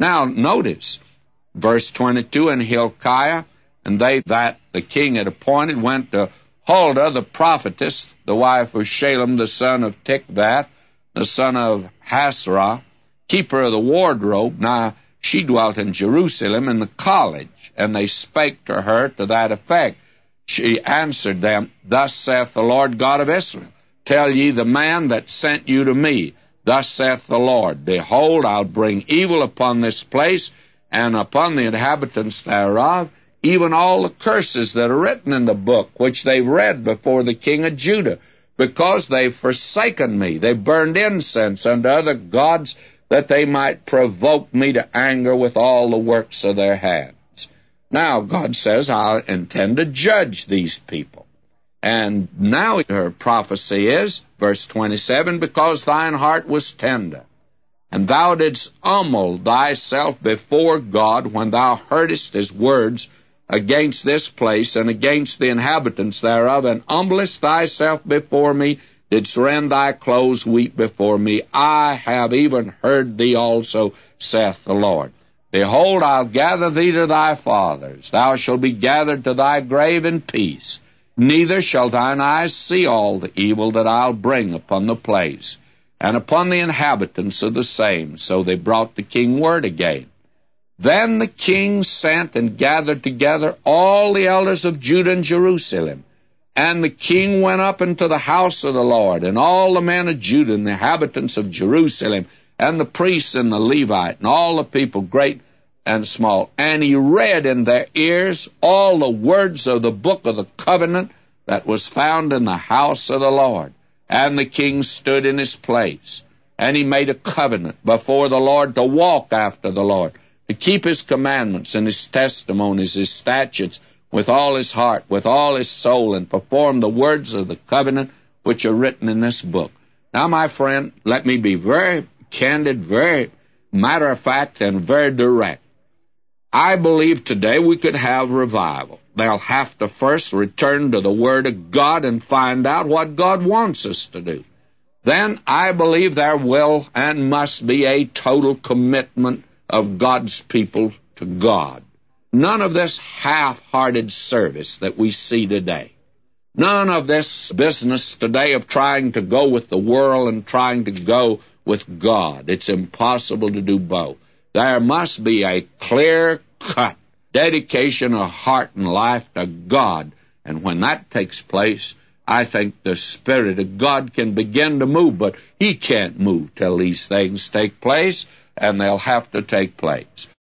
Now, notice, verse 22, and Hilkiah and they that the king had appointed went to Huldah the prophetess, the wife of Shalem the son of Tikvath, the son of Hasrah, keeper of the wardrobe. Now she dwelt in Jerusalem in the college, and they spake to her to that effect. She answered them, Thus saith the Lord God of Israel, Tell ye the man that sent you to me, Thus saith the Lord, Behold, I'll bring evil upon this place, and upon the inhabitants thereof, even all the curses that are written in the book, which they've read before the king of Judah, because they've forsaken me. They burned incense unto other gods, that they might provoke me to anger with all the works of their hands. Now, God says, I intend to judge these people. And now her prophecy is, verse 27, Because thine heart was tender, and thou didst humble thyself before God when thou heardest his words against this place and against the inhabitants thereof, and humblest thyself before me, didst rend thy clothes, weep before me. I have even heard thee also, saith the Lord. Behold, I'll gather thee to thy fathers. Thou shalt be gathered to thy grave in peace. Neither shall thine eyes see all the evil that I'll bring upon the place, and upon the inhabitants of the same. So they brought the king word again. Then the king sent and gathered together all the elders of Judah and Jerusalem. And the king went up into the house of the Lord, and all the men of Judah and the inhabitants of Jerusalem, and the priests and the Levite, and all the people, great and small. And he read in their ears all the words of the book of the covenant that was found in the house of the Lord. And the king stood in his place, and he made a covenant before the Lord to walk after the Lord, to keep his commandments and his testimonies, his statutes, with all his heart, with all his soul, and perform the words of the covenant which are written in this book. Now, my friend, let me be very candid, very matter-of-fact, and very direct. I believe today we could have revival. They'll have to first return to the Word of God and find out what God wants us to do. Then I believe there will and must be a total commitment of God's people to God. None of this half-hearted service that we see today. None of this business today of trying to go with the world and trying to go with God. It's impossible to do both. There must be a clear-cut dedication of heart and life to God. And when that takes place, I think the Spirit of God can begin to move, but He can't move till these things take place, and they'll have to take place.